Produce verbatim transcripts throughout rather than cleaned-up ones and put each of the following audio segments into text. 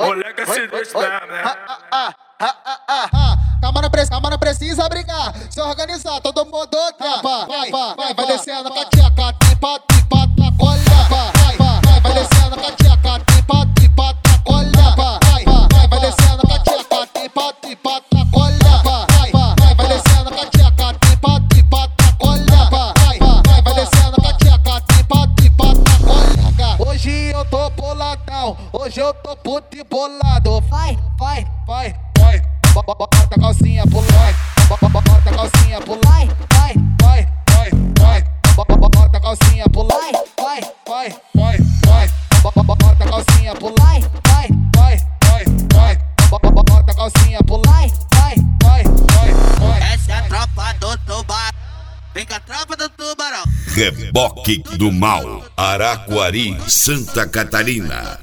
Moleque se desperta, né? Calma, não precisa, calma, não precisa brigar. Se organizar, todo mundo quer. Vai, vai, vai, vai descendo com a tcheca, tipa, tipa, tacolha. Vai, vai, vai descendo com a tcheca, tipa, tipa, tacolha. Vai, vai, vai descendo com a tcheca, tipa, tipa, tacolha. Vai, vai, vai descendo com a tcheca, tipa, tipa, tacolha. Vai, vai, vai descendo com a tcheca, tipa, tipa, tacolha. Hoje eu tô boladão, hoje eu tô puto e bolado. Vai, vai, vai, vai. Bota a calcinha pro vai, bota a calcinha pro vai, vai, vai, vai, vai. Bota a calcinha pro vai, vai, vai, vai, vai. Bota a calcinha pro vai, vai, vai, vai, vai. Bota a calcinha pro vai, vai, vai, vai, vai. Essa é a tropa do tubarão. Vem com a tropa do tubarão. Reboque do Mal, Araquari, Santa Catarina.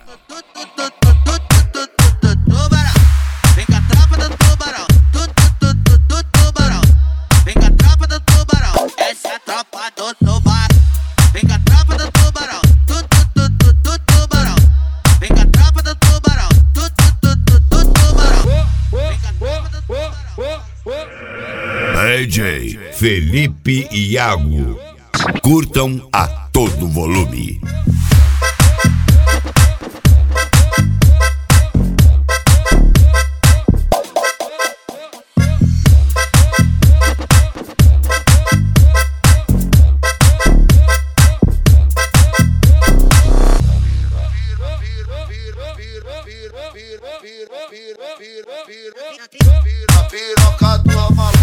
D J Felipe e Iago, curtam a todo volume. Piroca do Amaral.